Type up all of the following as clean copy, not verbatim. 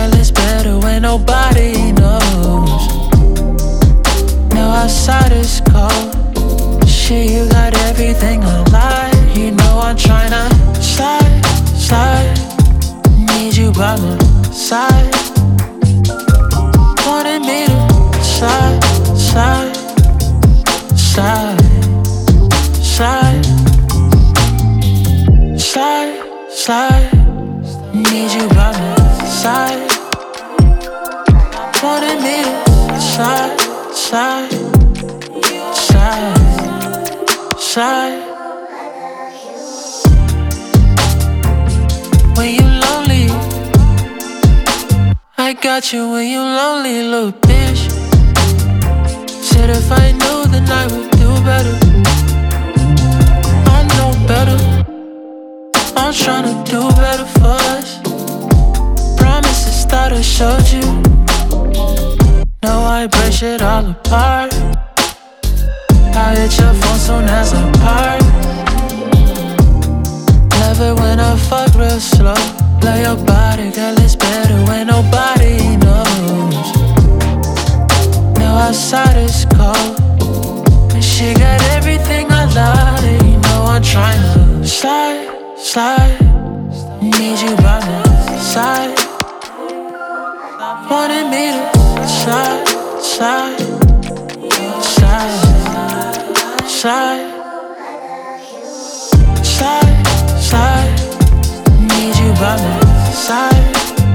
girl, it's better when nobody knows. Now outside is cold. Shit, you got everything I like. You know I'm tryna slide, slide. Need you by my side. Wanted me to slide, slide, slide, slide, slide, slide. Need you by my side. Wanted me to slide, slide, slide, slide. When you lonely, I got you when you lonely, little bitch. Said if I knew then I would do better. I know better. I'm tryna do better for us. Promises that I showed you. No, I break shit all apart. I hit your phone soon as I park. Love it when I fuck real slow. Love your body, girl, it's better when nobody knows. Now outside is cold, and she got everything I like. You know I'm tryna slide, slide. Need you by my side. Wanted me to slide, slide, slide, slide, slide, slide. Need you by my side.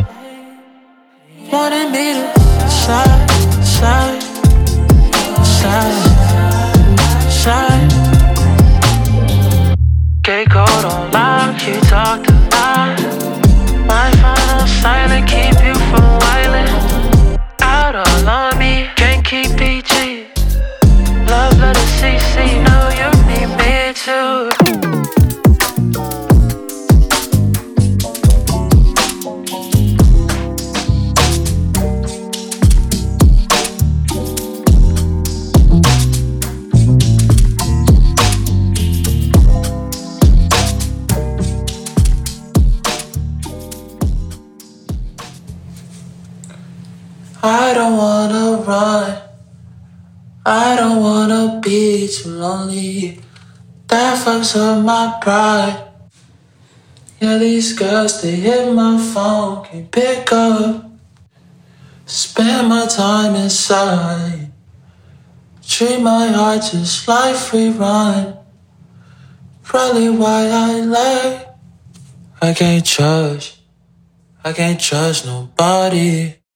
Wanted me to slide, slide, slide, slide. Get cold on lock, you talked a lot. My final silent keep you from wildin'. Out all on me, can't keep PG. Love letter CC, know you need me too. I don't wanna run. I don't wanna be too lonely. That fucks up my pride. Yeah, these girls, they hit my phone, can't pick up. Spend my time inside. Treat my heart just like free run. Probably why I lie. I can't trust nobody.